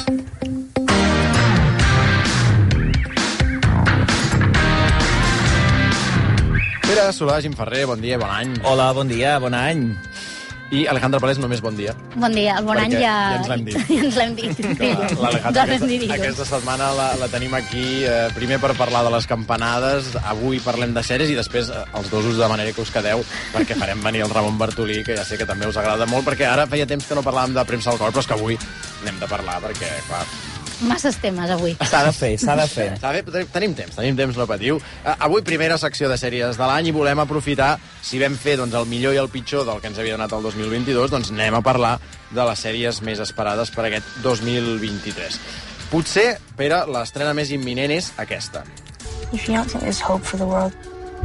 Pere Solà, Jim Ferrer, bon dia, bon any. Hola, bon dia, bon any. I Alejandra Palés, només bon dia. Bon dia, el bon any ja... Ja ens l'hem dit. Ja ens l'hem dit. L'Alejandra aquesta setmana la tenim aquí, primer per parlar de les campanades, avui parlem de sèries i després els dos us demanaré que us quedeu perquè farem venir el Ramon Bartolí, que ja sé que també us agrada molt, perquè ara feia temps que no parlàvem de premsa al cor, però és que avui n'hem de parlar perquè, clar... Masses temes, avui. S'ha de fer, s'ha de fer. Tenim temps, no patiu. Avui primera secció de sèries de l'any i volem aprofitar, si vam fer doncs, el millor i el pitjor del que ens havia donat el 2022, doncs anem a parlar de les sèries més esperades per aquest 2023. Potser, Pere, l'estrena més imminent és aquesta. If you don't think there's hope for the world,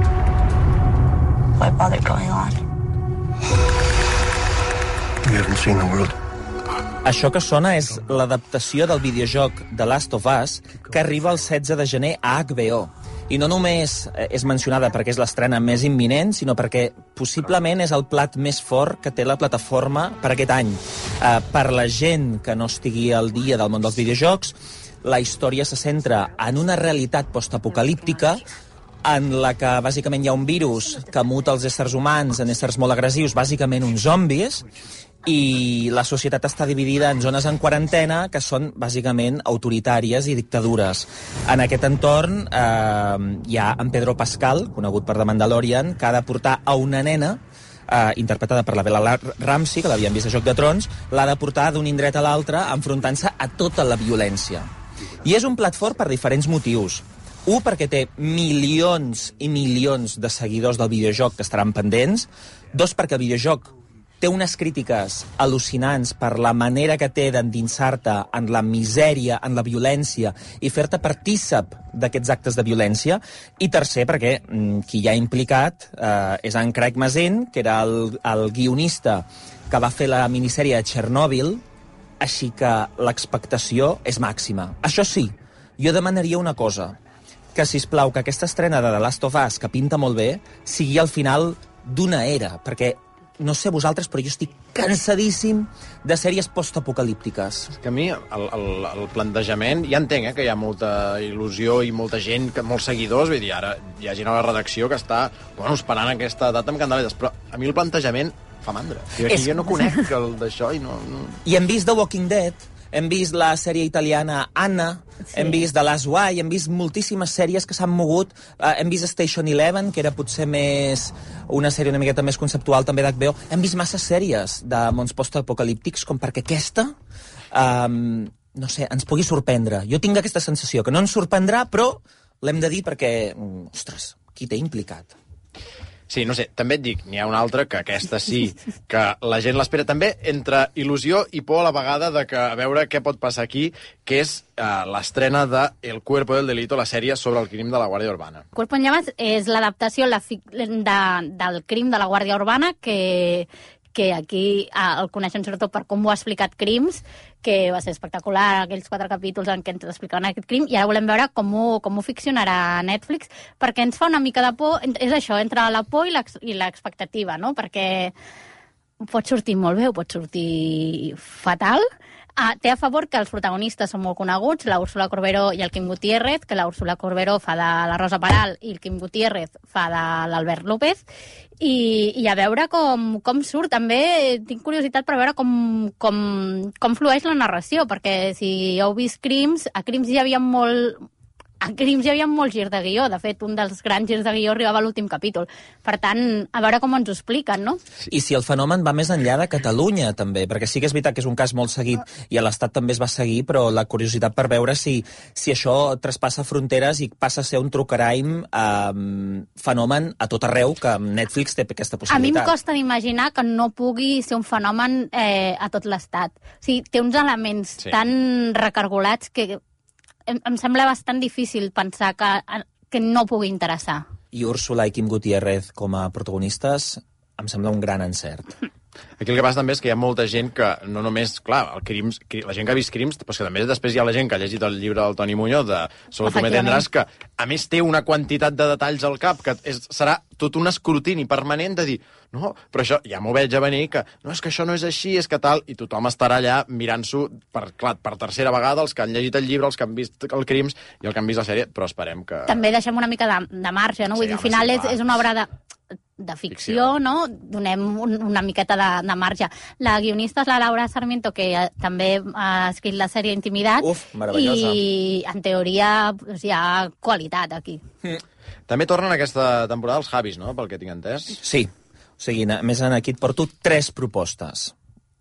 why bother going on? You haven't seen the world. Això que sona és l'adaptació del videojoc The Last of Us que arriba el 16 de gener a HBO. I no només és mencionada perquè és l'estrena més imminent, sinó perquè possiblement és el plat més fort que té la plataforma per aquest any. Per la gent que no estigui al dia del món dels videojocs, la història se centra en una realitat postapocalíptica en la que bàsicament hi ha un virus que muta els éssers humans en éssers molt agressius, bàsicament uns zombis, i la societat està dividida en zones en quarantena que són bàsicament autoritàries i dictadures. En aquest entorn hi ha en Pedro Pascal, conegut per The Mandalorian, que ha de portar a una nena interpretada per la Bella Ramsey, que l'havíem vist a Joc de Trons, l'ha de portar d'un indret a l'altre enfrontant-se a tota la violència. I és un plat fort per diferents motius. Un, perquè té milions i milions de seguidors del videojoc que estaran pendents. Dos, perquè el videojoc té unes crítiques al·lucinants per la manera que té d'endinsar-te en la misèria, en la violència, i fer-te partícip d'aquests actes de violència. I tercer, perquè qui hi ha implicat és en Craig Mazin, que era el guionista que va fer la minissèrie de Chernobyl, així que l'expectació és màxima. Això sí, jo demanaria una cosa, que, sisplau, que aquesta estrena de The Last of Us, que pinta molt bé, sigui al final d'una era, perquè no sé vosaltres, però jo estic cansadíssim de sèries postapocalíptiques. És que a mi el plantejament... Ja entenc que hi ha molta il·lusió i molta gent, molts seguidors, vull dir, ara hi ha gent a la redacció que està esperant aquesta data amb candeletes, però a mi el plantejament fa mandra. Jo no conec el d'això i no... I hem vist The Walking Dead, hem vist la sèrie italiana Anna, hem vist The Last Why, hem vist moltíssimes sèries que s'han mogut, hem vist Station 11, que era potser més una sèrie una miqueta més conceptual també d'HBO. Hem vist massa sèries de mons postapocalíptics com perquè aquesta, no sé, ens pugui sorprendre. Jo tinc aquesta sensació, que no ens sorprendrà, però l'hem de dir perquè, ostres, qui t'he implicat? Sí, no sé, també et dic, n'hi ha una altra que aquesta sí, que la gent l'espera també entre il·lusió i por a la vegada de que a veure què pot passar aquí, que és l'estrena de El Cuerpo del Delito, la sèrie sobre el crim de la Guàrdia Urbana. Cuerpo en Llamas és l'adaptació del crim de la Guàrdia Urbana que aquí el coneixen sobretot per com ho ha explicat Crims, que va ser espectacular, aquells 4 capítols en què ens explicaven aquest crim, i ara volem veure com ho ficcionarà Netflix, perquè ens fa una mica de por, és això, entre la por i l'expectativa, no? Perquè pot sortir molt bé o pot sortir fatal. Té a favor que els protagonistes són molt coneguts, la Úrsula Corberó i el Quim Gutiérrez, que la Úrsula Corberó fa de la Rosa Peral i el Quim Gutiérrez fa de l'Albert López, i a veure com surt. També tinc curiositat per veure com flueix la narració, perquè si heu vist Crims, a Crims hi havia molt gir de guió. De fet, un dels grans girs de guió arribava a l'últim capítol. Per tant, a veure com ens ho expliquen, no? I si el fenomen va més enllà de Catalunya, també, perquè sí que és veritat que és un cas molt seguit i a l'Estat també es va seguir, però la curiositat per veure si això traspassa fronteres i passa a ser un true crime fenomen a tot arreu, que Netflix té aquesta possibilitat. A mi em costa d'imaginar que no pugui ser un fenomen a tot l'Estat. O sigui, té uns elements tan recargolats que em sembla bastant difícil pensar que no pugui interessar. I Úrsula i Quim Gutiérrez com a protagonistes em sembla un gran encert. Aquí el que passa també és que hi ha molta gent que no només, clar, la gent que ha vist Crims, però que també després hi ha la gent que ha llegit el llibre del Toni Muñoz de Solo tu me tendrás, que a més té una quantitat de detalls al cap que serà tot un escrutini permanent de dir, no, però això ja m'ho veig a venir, que no, és que això no és així, és que tal, i tothom estarà allà mirant-s'ho per tercera vegada, els que han llegit el llibre, els que han vist el Crims i els que han vist la sèrie, però esperem que... També deixem una mica de marge, no? Vull dir, al final és una obra de ficció, no? Donem una miqueta de marge. La guionista és la Laura Sarmiento, que també ha escrit la sèrie Intimidat. Meravellosa. I, en teoria, hi ha qualitat aquí. També tornen aquesta temporada els Javis, no?, pel que tinc entès. Sí. O sigui, més aquí et porto 3 propostes.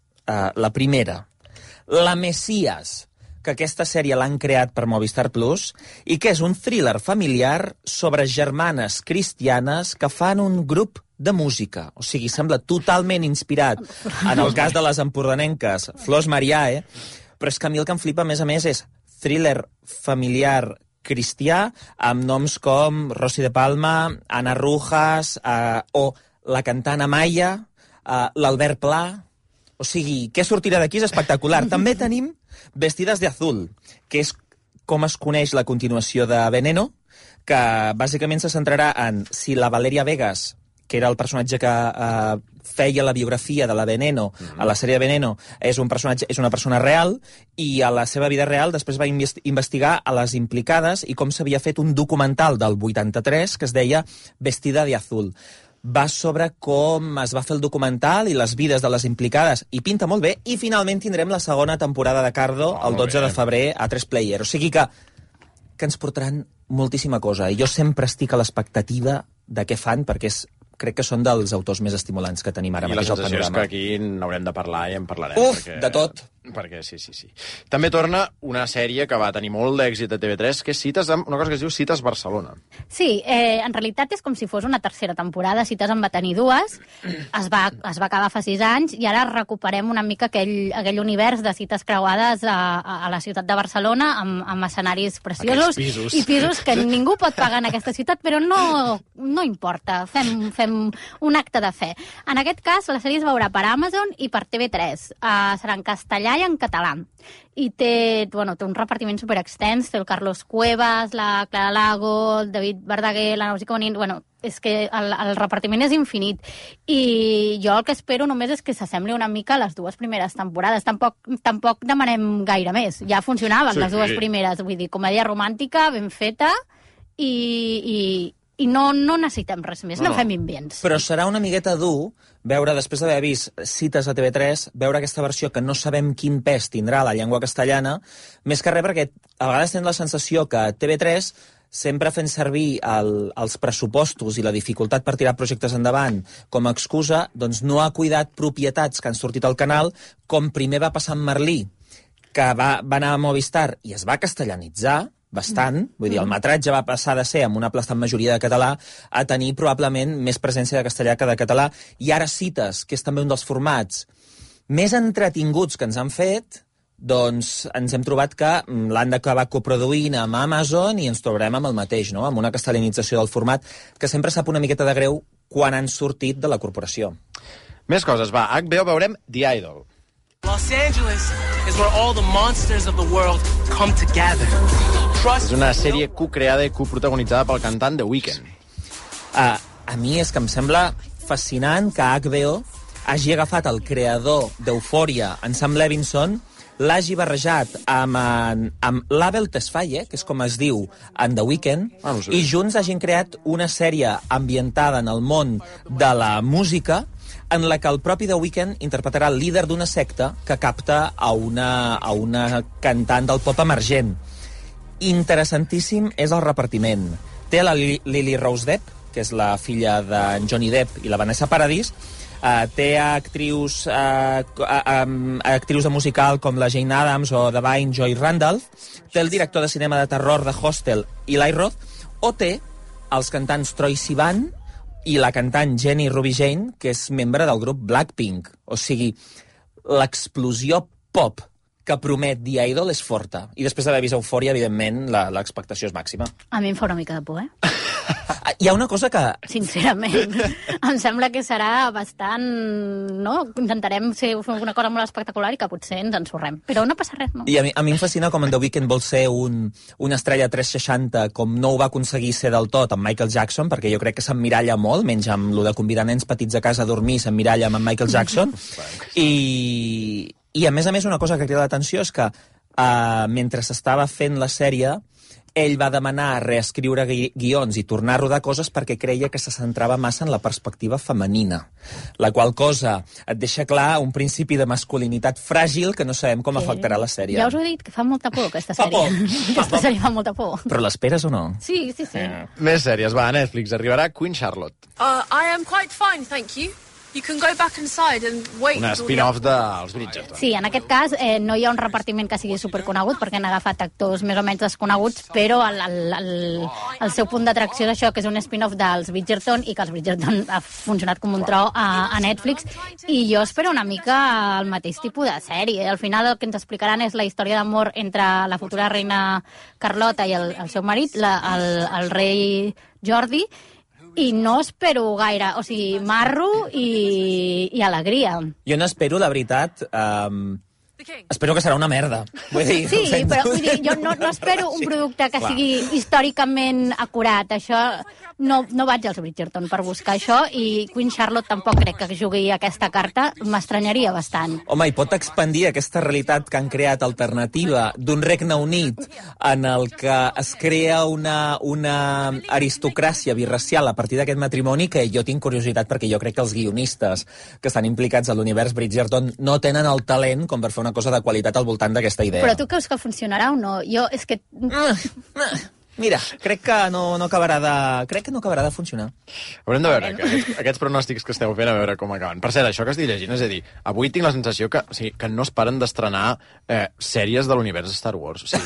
La primera, La Messias, que aquesta sèrie l'han creat per Movistar Plus i que és un thriller familiar sobre germanes cristianes que fan un grup de música. O sigui, sembla totalment inspirat en el cas de les empordanenques Flors Mariae, però és que a mi el que em flipa, a més, és thriller familiar cristià amb noms com Rosy de Palma, Ana Rujas o la cantant Amaya, l'Albert Pla... O sigui, què sortirà d'aquí és espectacular. També tenim Vestides de Azul, que és com es coneix la continuació de Veneno, que bàsicament se centrarà en si la Valeria Vegas, que era el personatge que feia la biografia de la Veneno a la sèrie de Veneno, és una persona real, i a la seva vida real després va investigar a les implicades i com s'havia fet un documental del 83 que es deia Vestida de Azul. Va sobre com es va fer el documental i les vides de les implicades, i pinta molt bé, i finalment tindrem la segona temporada de Cardo el 12 de febrer a 3 Player. O sigui que ens portaran moltíssima cosa, i jo sempre estic a l'expectativa de què fan, perquè crec que són dels autors més estimulants que tenim ara mateix al panorama. I la sensació és que aquí n'haurem de parlar i en parlarem. De tot. Perquè sí. També torna una sèrie que va tenir molt d'èxit a TV3, que és una cosa que es diu Cites Barcelona. Sí, en realitat és com si fos una tercera temporada. Cites en va tenir 2, es va acabar fa 6 anys, i ara recuperem una mica aquell univers de cites creuades a la ciutat de Barcelona, amb escenaris preciosos i pisos que ningú pot pagar en aquesta ciutat, però no importa, fem un acte de fe. En aquest cas, la sèrie es veurà per Amazon i per TV3. Serà en castellà i en català. I té un repartiment superextens, té el Carlos Cuevas, la Clara Lago, el David Verdaguer, la Nausica Bonin... És que el repartiment és infinit. I jo el que espero només és que s'assembli una mica a les 2 primeres temporades. Tampoc demanem gaire més. Ja funcionaven les 2 primeres. Vull dir, comèdia romàntica, ben feta, i no necessitem res més, no fem invents. Però serà una miqueta dur veure, després d'haver vist Cites a TV3, veure aquesta versió que no sabem quin pes tindrà la llengua castellana, més que res perquè a vegades tenen la sensació que TV3, sempre fent servir els pressupostos i la dificultat per tirar projectes endavant com a excusa, doncs no ha cuidat propietats que han sortit al canal, com primer va passar amb Merlí, que va anar a Movistar i es va castellanitzar bastant, vull dir, el metratge va passar de ser amb una aplastant majoria de català a tenir probablement més presència de castellà que de català, i ara Cites, que és també un dels formats més entretinguts que ens han fet, doncs ens hem trobat que l'han d'acabar coproduint amb Amazon i ens trobarem amb el mateix, no?, amb una castellanització del format que sempre sap una miqueta de greu quan han sortit de la corporació. Més coses, va, HBO veurem The Idol. Los Angeles is where all the monsters of the world come together. És una sèrie co-creada i coprotagonitzada pel cantant The Weeknd. A mi és que em sembla fascinant que HBO hagi agafat el creador d'Eufòria, en Sam Levinson, l'hagi barrejat amb l'Abel Tesfaye, que és com es diu en The Weeknd, no sé. I junts hagin creat una sèrie ambientada en el món de la música, en la que el propi The Weeknd interpretarà el líder d'una secta que capta a una cantant del pop emergent. Interessantíssim és el repartiment. Té la Lily Rose Depp, que és la filla de Johnny Depp i la Vanessa Paradis, té actrius de musical com la Jane Addams o Divine Joy Randolph, té el director de cinema de terror de Hostel, Eli Roth, o té els cantants Troye Sivan i la cantant Jenny Ruby Jane, que és membre del grup Blackpink. O sigui, l'explosió pop que promet The Idol és forta. I després d'haver vist Eufòria, evidentment, l'expectació és màxima. A mi em fa una mica de por, Hi ha una cosa que... Sincerament, em sembla que serà bastant... No? Intentarem fer una cosa molt espectacular i que potser ens ensorrem. Però no passa res, no? I a mi em fascina com en The Weeknd vol ser una estrella 360, com no ho va aconseguir ser del tot amb Michael Jackson, perquè jo crec que s'emmiralla molt, menys amb lo de convidar nens petits a casa a dormir, s'emmiralla amb en Michael Jackson. I a més, una cosa que crida l'atenció és que mentre s'estava fent la sèrie, ell va demanar reescriure guions i tornar a rodar coses perquè creia que se centrava massa en la perspectiva femenina, la qual cosa et deixa clar un principi de masculinitat fràgil que no sabem com afectarà la sèrie. Ja us ho he dit, que fa molta por, aquesta sèrie. Aquesta sèrie fa molta por. Però l'esperes o no? Sí. Més sèries, va, a Netflix. Arribarà Queen Charlotte. I am quite fine, thank you. You can go back inside and wait. Una spin-off dels Bridgerton. Sí, en aquest cas no hi ha un repartiment que sigui superconegut, perquè han agafat actors més o menys desconeguts, però el seu punt d'atracció és això, que és un spin-off dels Bridgerton, i que els Bridgerton ha funcionat com un tro a Netflix, i jo espero una mica el mateix tipus de sèrie. Al final el que ens explicaran és la història d'amor entre la futura reina Carlota i el seu marit, el rei Jordi, i no espero gaire, o sigui, marro i alegria. Jo no espero, la veritat, espero que serà una merda. Vull dir, sí, però vull dir, jo no espero un producte que sigui històricament acurat. Això no vaig als Bridgerton per buscar això, i Queen Charlotte tampoc crec que jugui aquesta carta. M'estranyaria bastant. Home, i pot expandir aquesta realitat que han creat alternativa d'un Regne Unit en el que es crea una aristocràcia birracial a partir d'aquest matrimoni, que jo tinc curiositat perquè jo crec que els guionistes que estan implicats a l'univers Bridgerton no tenen el talent com per fer una cosa de qualitat al voltant d'aquesta idea. Però tu creus que funcionarà o no? Jo, és que... Mira, crec que no acabarà de funcionar. Haurem de veure aquests pronòstics que esteu fent, a veure com acaben. Per cert, això que estic llegint, és a dir, avui tinc la sensació que no es paren d'estrenar sèries de l'univers Star Wars. O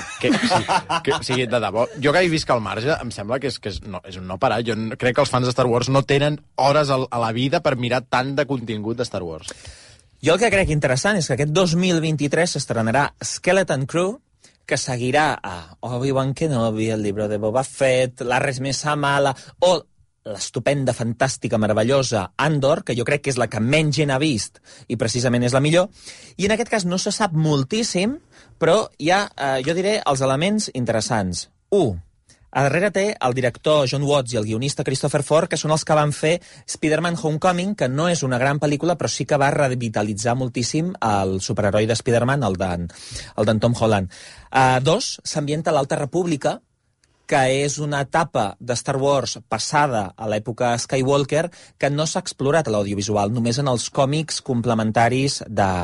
sigui, de debò. Jo que hi visc al marge, em sembla que és un no parar. Jo crec que els fans de Star Wars no tenen hores a la vida per mirar tant de contingut de Star Wars. Jo el que crec interessant és que aquest 2023 s'estrenarà Skeleton Crew, que seguirà a Obi-Wan Kenobi, el llibre de Boba Fett, la Res Més Mala, o l'estupenda, fantàstica, meravellosa Andor, que jo crec que és la que menys gent ha vist i precisament és la millor. I en aquest cas no se sap moltíssim, però hi ha, jo diré, els elements interessants. 1. A darrere té el director John Watts i el guionista Christopher Ford, que són els que van fer Spider-Man Homecoming, que no és una gran pel·lícula, però sí que va revitalitzar moltíssim el superheroi de Spider-Man, el d'en Tom Holland. 2. S'ambienta a l'Alta República, que és una etapa de Star Wars passada a l'època Skywalker que no s'ha explorat a l'audiovisual, només en els còmics complementaris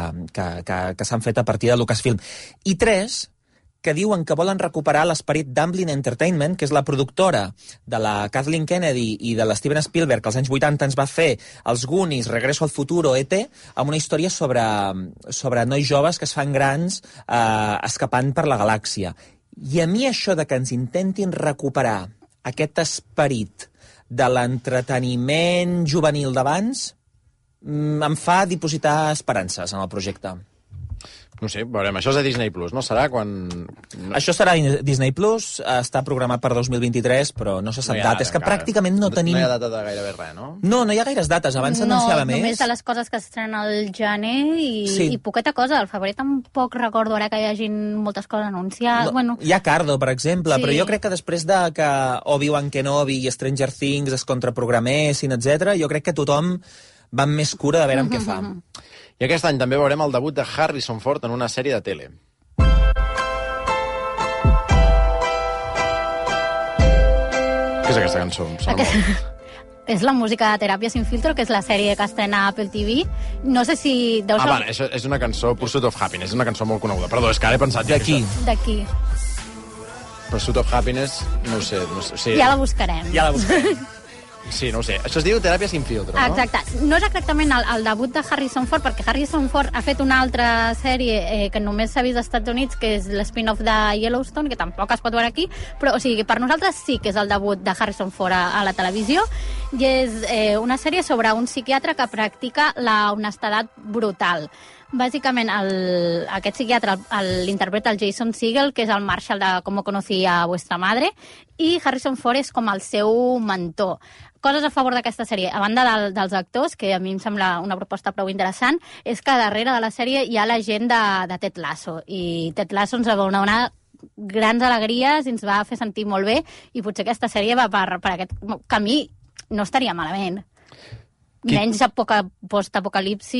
que s'han fet a partir de Lucasfilm. I 3, que diuen que volen recuperar l'esperit d'Amblin Entertainment, que és la productora de la Kathleen Kennedy i de l'Steven Spielberg, que als anys 80 ens va fer Els Goonies, Regreso al Futuro, E.T., amb una història sobre nois joves que es fan grans escapant per la galàxia. I a mi això de que ens intentin recuperar aquest esperit de l'entreteniment juvenil d'abans em fa dipositar esperances en el projecte. No sé, veurem. Això és a Disney+, no? Serà quan... Això serà a Disney+, està programat per 2023, però no se sap data. És que pràcticament no tenim... No hi ha data de gairebé res, no? No hi ha gaires dates. Abans s'anunciava més. No, només de les coses que s'estrenen al gener i poqueta cosa. Al febrer tampoc recordo ara que hi hagin moltes coses anunciades. Bueno. Hi ha Cardo, per exemple, però jo crec que després de que Obi-Wan Kenobi i Stranger Things es contraprogramessin, etc., jo crec que tothom va amb més cura de veure què fa. I aquest any també veurem el debut de Harrison Ford en una sèrie de tele. Què és aquesta cançó? És la música de Teràpia sin filtro, que és la sèrie que estrena Apple TV. No sé si... vale, això és una cançó, Pursuit of Happiness, és una cançó molt coneguda. Perdó, és que ara he pensat... D'aquí. Pursuit of Happiness, no ho sé. Sí. Ja la buscarem. Sí, no ho sé. Això es diu Teràpia sin filtro, no? Exacte. No és exactament el debut de Harrison Ford, perquè Harrison Ford ha fet una altra sèrie que només s'ha vist als Estats Units, que és l'spin-off de Yellowstone, que tampoc es pot veure aquí, però o sigui, per nosaltres sí que és el debut de Harrison Ford a la televisió, i és una sèrie sobre un psiquiatre que practica la honestedat brutal. Bàsicament, aquest psiquiatre l'interpreta el Jason Segel, que és el Marshall de Com conocí a vuestra madre, i Harrison Ford és com el seu mentor. Coses a favor d'aquesta sèrie, a banda dels actors, que a mi em sembla una proposta prou interessant, és que darrere de la sèrie hi ha la gent de Ted Lasso, i Ted Lasso ens va donar grans alegries i ens va fer sentir molt bé, i potser aquesta sèrie va per aquest camí, no estaria malament. Menys post-apocalipsi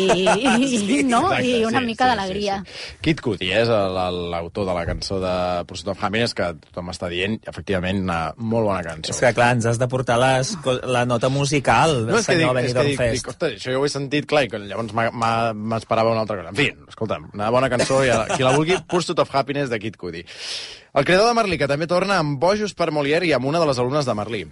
i una mica d'alegria. Kid Cudi és l'autor de la cançó de Pursuit of Happiness, que tothom està dient, efectivament, una molt bona cançó. És que, clar, ens has de portar la nota musical, senyor Benidorm Fest. Això jo ho he sentit, clar, i llavors m'esperava una altra cosa. En fi, escolta'm, una bona cançó, i qui la vulgui, Pursuit of Happiness de Kid Cudi. El creador de Merlí, que també torna amb Bojos per Molière i amb una de les alumnes de Merlí.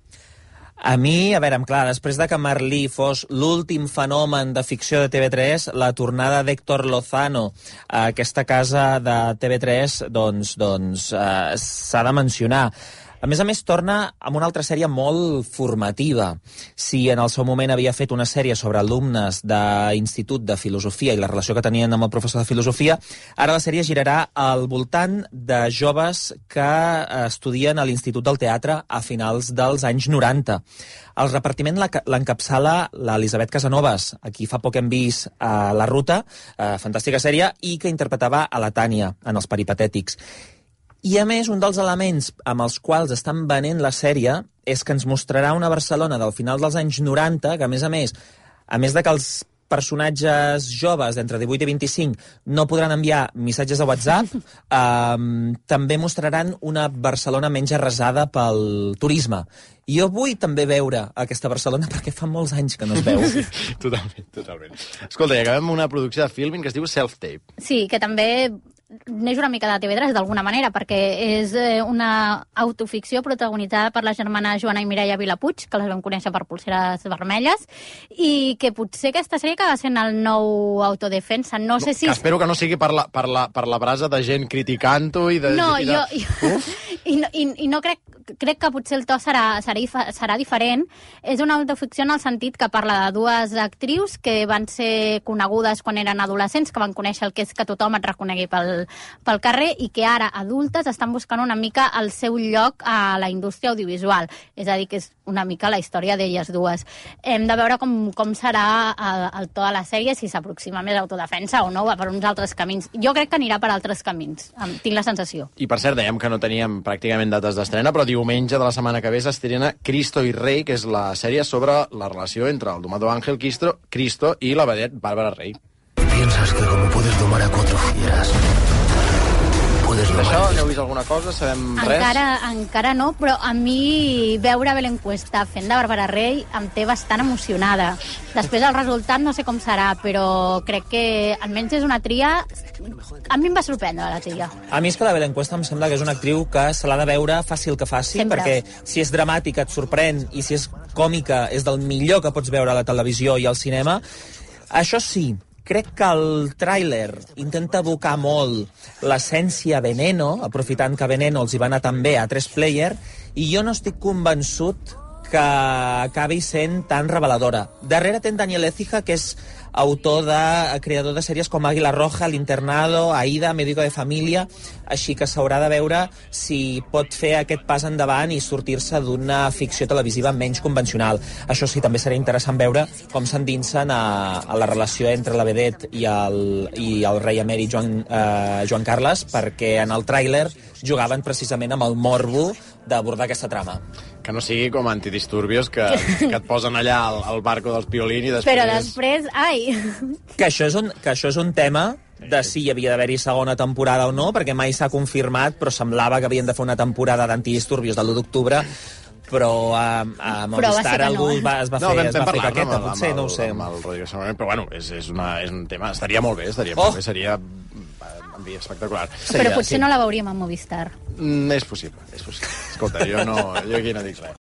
A mi, a veure, clar, després de que Merlí fos l'últim fenomen de ficció de TV3, la tornada d'Héctor Lozano a aquesta casa de TV3, doncs s'ha de mencionar. A més, torna amb una altra sèrie molt formativa. Si en el seu moment havia fet una sèrie sobre alumnes d'institut de filosofia i la relació que tenien amb el professor de filosofia, ara la sèrie girarà al voltant de joves que estudien a l'Institut del Teatre a finals dels anys 90. El repartiment l'encapçala l'Elisabet Casanovas, a qui fa poc hem vist a La Ruta, fantàstica sèrie, i que interpretava a la Tània en Els Peripatètics. I, a més, un dels elements amb els quals estan venent la sèrie és que ens mostrarà una Barcelona del final dels anys 90, que, a més de que els personatges joves d'entre 18 i 25 no podran enviar missatges a WhatsApp, també mostraran una Barcelona menys arrasada pel turisme. I jo vull també veure aquesta Barcelona perquè fa molts anys que no es veu. Totalment. Escolta, i acabem amb una producció de Filmin que es diu Self-Tape. Sí, que també neix una mica de TV3 d'alguna manera, perquè és una autoficció protagonitzada per la germana Joana i Mireia Vilapuig, que les vam conèixer per Polseres Vermelles, i que potser aquesta sèrie acaba sent el nou Autodefensa. No sé si... Que espero que no sigui per la brasa de gent criticant-ho i de... No, i no crec que potser el to serà diferent. És una autoficció en el sentit que parla de dues actrius que van ser conegudes quan eren adolescents, que van conèixer el que és que tothom et reconegui pel carrer, i que ara, adultes, estan buscant una mica el seu lloc a la indústria audiovisual. És a dir, que és una mica la història d'elles dues. Hem de veure com serà el to de la sèrie, si s'aproxima més a Autodefensa o no, va per uns altres camins. Jo crec que anirà per altres camins, tinc la sensació. I per cert, dèiem que no teníem pràcticament dates d'estrena, però diumenge de la setmana que ve s'estrena Cristo y Rey, que és la sèrie sobre la relació entre el domado Ángel Cristo i la vedet Bàrbara Rey. Piensas que como puedes domar a 4 fieras, puedes domar... D'això n'heu vist alguna cosa? Sabem res? Encara no, però a mi veure Belén Cuesta fent de Bàrbara Rey em té bastant emocionada. Després el resultat no sé com serà, però crec que almenys és una tria... A mi em va sorprendre la tria. A mi és que la Belén Cuesta em sembla que és una actriu que se l'ha de veure fàcil que faci, sempre. Perquè si és dramàtica et sorprèn i si és còmica és del millor que pots veure a la televisió i al cinema. Això sí, crec que el tràiler intenta evocar molt l'essència Veneno, aprofitant que Veneno els hi va anar tan bé a 3Player, i jo no estic convençut que acabi sent tan reveladora. Darrere té Daniel Écija, que és creador de sèries com Águila Roja, L'Internado, Aida, Médico de Família, així que s'haurà de veure si pot fer aquest pas endavant i sortir-se d'una ficció televisiva menys convencional. Això sí, també serà interessant veure com s'endinsen a la relació entre la vedet i el rei emèrit Joan Carles, perquè en el tràiler jugaven precisament amb el morbo d'abordar aquesta trama. Que no sigui com Antidisturbios, que et posen allà al barco dels Piolín i després... Però després, ai... Que això és un tema de si hi havia d'haver-hi segona temporada o no, perquè mai s'ha confirmat, però semblava que havien de fer una temporada d'Antidisturbios de l'1 d'octubre, però a Movistar algú es va fer caqueta, potser, no ho sé. Però bueno, és un tema... Estaria molt bé, seria espectacular. Però potser no la veuríem a Movistar. És possible. Escolta, jo aquí no dic res.